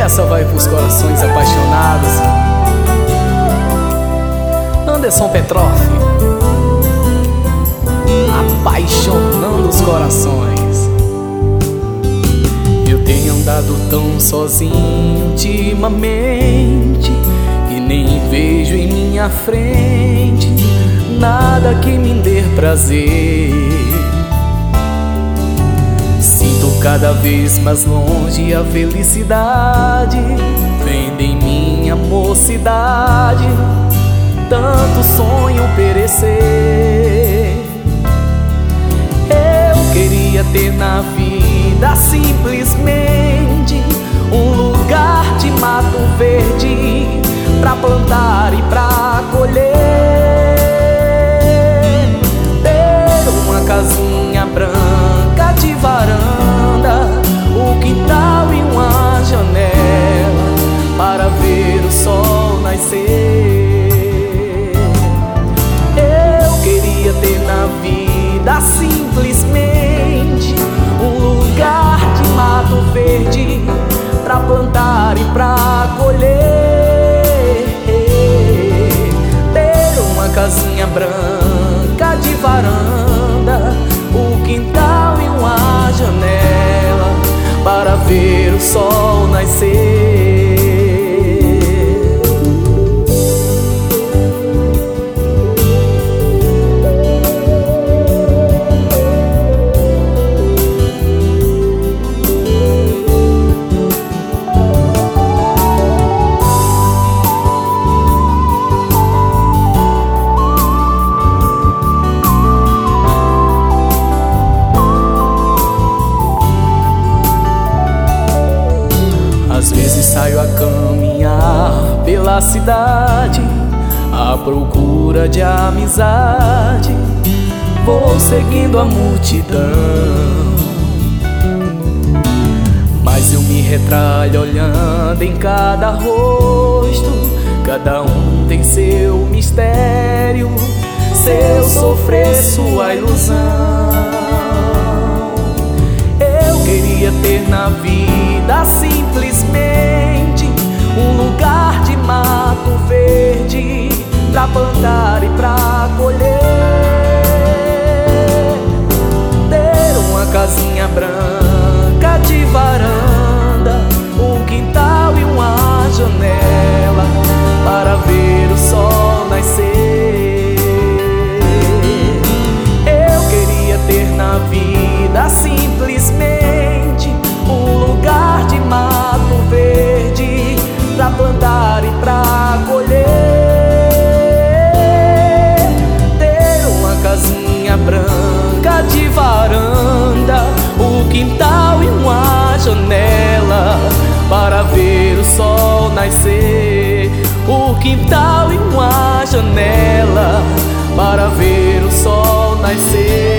Essa vai pros corações apaixonados. Anderson Petroff, apaixonando os corações. Eu tenho andado tão sozinho ultimamente e nem vejo em minha frente nada que me dê prazer. Sinto cada vez mais longe a felicidade, vendo em minha mocidade tanto sonho perecer. Eu queria ter na vida simplesmente um lugar de mato verde pra plantar e pra colher, ter uma casinha branca de varanda, o quintal e uma janela para ver o sol nascer. Ter na vida simplesmente um lugar de mato verde pra plantar e pra colher, ter uma casinha branca de varanda, o quintal e uma janela para ver o sol nascer. Às vezes saio a caminhar pela cidade à procura de amizade, vou seguindo a multidão, mas eu me retralho olhando em cada rosto. Cada um tem seu mistério, seu sofrer, sua ilusão. Eu queria ter na vida simplesmente um lugar de mato verde pra plantar e pra colher, ter uma casinha branca de varanda, um quintal e uma janela para ver o sol nascer. Eu queria ter na vida simplesmente um lugar de mato verde pra plantar e pra colher, ter uma casinha branca de varanda, o quintal e uma janela para ver o sol nascer, o quintal e uma janela para ver o sol nascer.